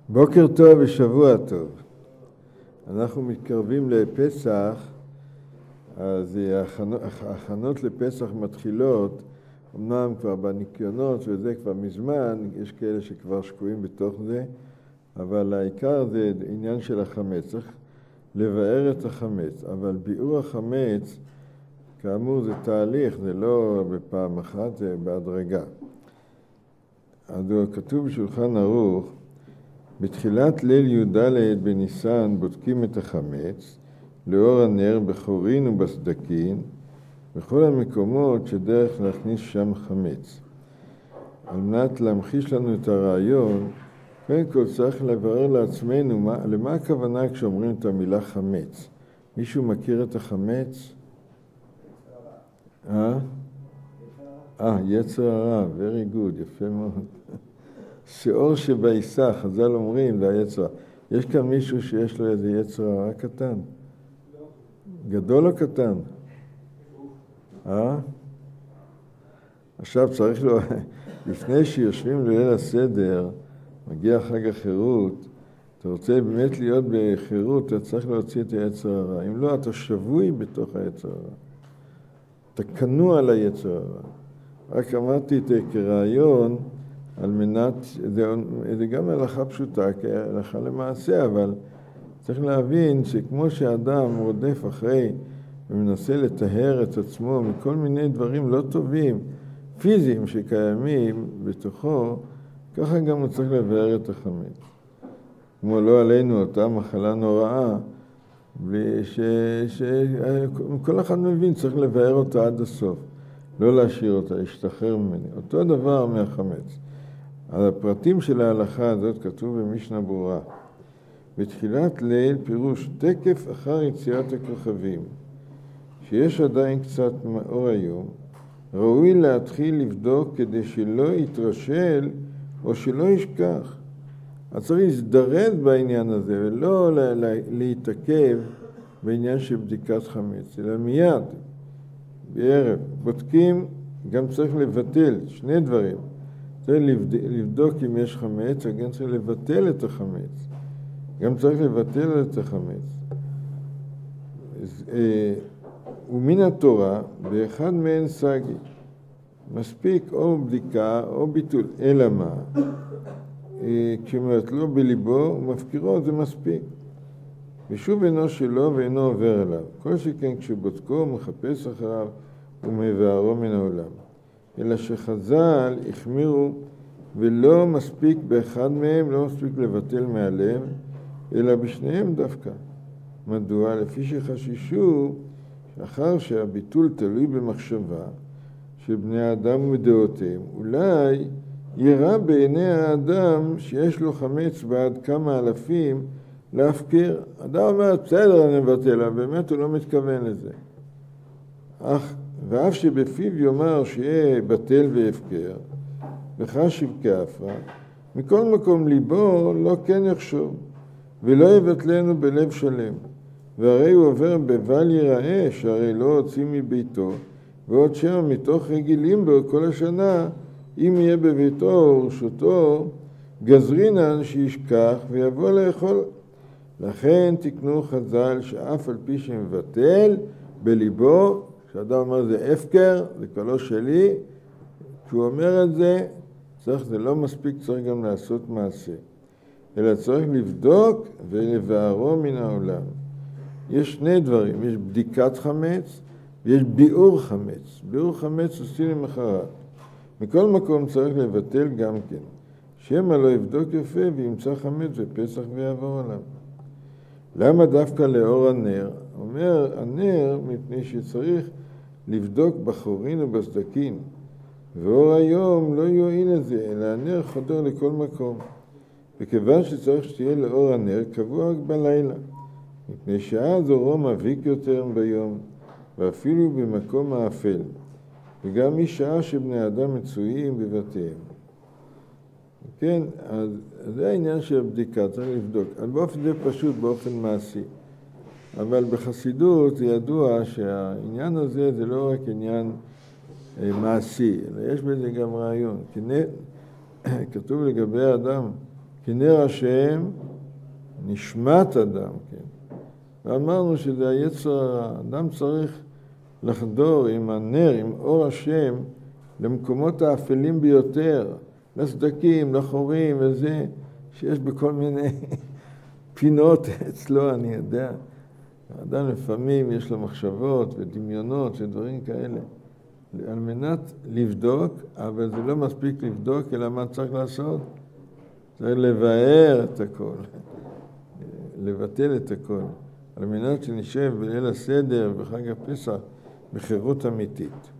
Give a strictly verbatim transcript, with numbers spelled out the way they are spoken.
בוקר טוב ושבוע טוב. אנחנו מתקרבים לפסח, אז ההכנות לפסח מתחילות, אמנם כבר בניקיונות וזה כבר מזמן, יש כאלה שכבר שקועים בתוך זה, אבל העיקר זה עניין של החמץ, צריך לבאר את החמץ, אבל ביאור החמץ, כאמור זה תהליך, זה לא בפעם אחת, זה בהדרגה. אז כתוב בשולחן ערוך, בתחילת ליל י"ד בניסן בודקים את החמץ, לאור הנר בחורין ובסדקין, בכל המקומות שדרך להכניס שם חמץ. על מנת להמחיש לנו את הרעיון, קודם כל צריך לברר לעצמנו מה, למה הכוונה כשאומרים את המילה חמץ. מישהו מכיר את החמץ? אה? אה, יצר הרע, very good, יפה מאוד. שיעור שבעיסה, חז"ל אומרים, זה היצר. יש כאן מישהו שיש לו איזה יצר הרע קטן? לא. גדול או קטן? אה? עכשיו צריך לו, לפני שיושבים לליל הסדר, מגיע חג החירות, אתה רוצה באמת להיות בחירות, אתה צריך להוציא את היצר הרע. אם לא, אתה שבוי בתוך היצר הרע. אתה כנוע על היצר הרע. רק אמרתי את זה כרעיון, על מנת, זה, זה גם הלכה פשוטה, כהלכה למעשה, אבל צריך להבין שכמו שאדם רודף אחרי ומנסה לטהר את עצמו מכל מיני דברים לא טובים, פיזיים שקיימים בתוכו, ככה גם הוא צריך לבאר את החמץ. כמו לא עלינו אותה מחלה נוראה, שכל אחד מבין צריך לבאר אותה עד הסוף, לא להשאיר אותה, להשתחרר ממני. אותו דבר מהחמץ. על הפרטים של ההלכה הזאת כתוב במשנה ברורה. בתחילת ליל פירוש תקף אחר יציאת הכוכבים, שיש עדיין קצת מאור היום, ראוי להתחיל לבדוק כדי שלא יתרשל או שלא ישכח. אז צריך להזדרז בעניין הזה ולא להתעכב בעניין של בדיקת חמץ, אלא מיד, בערב, בודקים, גם צריך לבטל שני דברים. צריך לבדוק אם יש חמץ, גם צריך לבטל את החמץ. גם צריך לבטל את החמץ. ומן התורה, באחד מהן סגי, מספיק או בדיקה או ביטול. אלא מה? כשאומרת לו בליבו ומפקירו זה מספיק. ושוב אינו שלו ואינו עובר אליו. כל שכן כשבודקו הוא מחפש אחריו ומבארו מן העולם. אלא שחז"ל החמירו ולא מספיק באחד מהם, לא מספיק לבטל מהלב, אלא בשניהם דווקא. מדוע? לפי שחשישו שאחר שהביטול תלוי במחשבה של בני האדם ודעותיהם, אולי יראה בעיני האדם שיש לו חמץ בעד כמה אלפים להפקיר. אדם אומר, בסדר אני מבטל, אבל באמת הוא לא מתכוון לזה. אך ואף שבפיו יאמר שיהיה בטל והפקר, וחשיב כאפרה, מכל מקום ליבו לא כן יחשוב, ולא יבטלנו בלב שלם. והרי הוא עובר בבל יראה, שהרי לא הוציא מביתו, ועוד שם מתוך רגילים בו כל השנה, אם יהיה בביתו ורשותו, גזרינן שישכח ויבוא לאכול. לכן תקנו חז"ל שאף על פי שמבטל בליבו, כשאדם אומר זה הפקר, זה כבר שלי, כשהוא אומר את זה, צריך, זה לא מספיק, צריך גם לעשות מעשה. אלא צריך לבדוק ולבארו מן העולם. יש שני דברים, יש בדיקת חמץ ויש ביאור חמץ. ביאור חמץ עושים למחרת. מכל מקום צריך לבטל גם כן. שמא לא יבדוק יפה וימצא חמץ בפסח ויעבור עליו. למה דווקא לאור הנר? אומר הנר מפני שצריך לבדוק בחורין ובסדקין, ואור היום לא יועיל לזה, אלא הנר חודר לכל מקום. וכיוון שצריך שתהיה לאור הנר, קבוע רק בלילה, מפני שאז אורו מביק יותר ביום, ואפילו במקום האפל, וגם משעה שבני אדם מצויים בבתיהם. כן, אז זה העניין של הבדיקה, צריך לבדוק. אז באופן זה פשוט, באופן מעשי. אבל בחסידות זה ידוע שהעניין הזה זה לא רק עניין מעשי, אלא יש בזה גם רעיון. כי כתוב לגבי האדם, כי נר השם נשמת אדם, כן. ואמרנו שזה היצר הרע. אדם צריך לחדור עם הנר, עם אור השם, למקומות האפלים ביותר, לסדקים, לחורים וזה, שיש בכל מיני פינות אצלו, אני יודע. האדם לפעמים יש לו מחשבות ודמיונות ודברים כאלה. על מנת לבדוק, אבל זה לא מספיק לבדוק, אלא מה צריך לעשות? צריך לבאר את הכל, לבטל את הכל, על מנת שנשב בליל הסדר בחג הפסח בחירות אמיתית.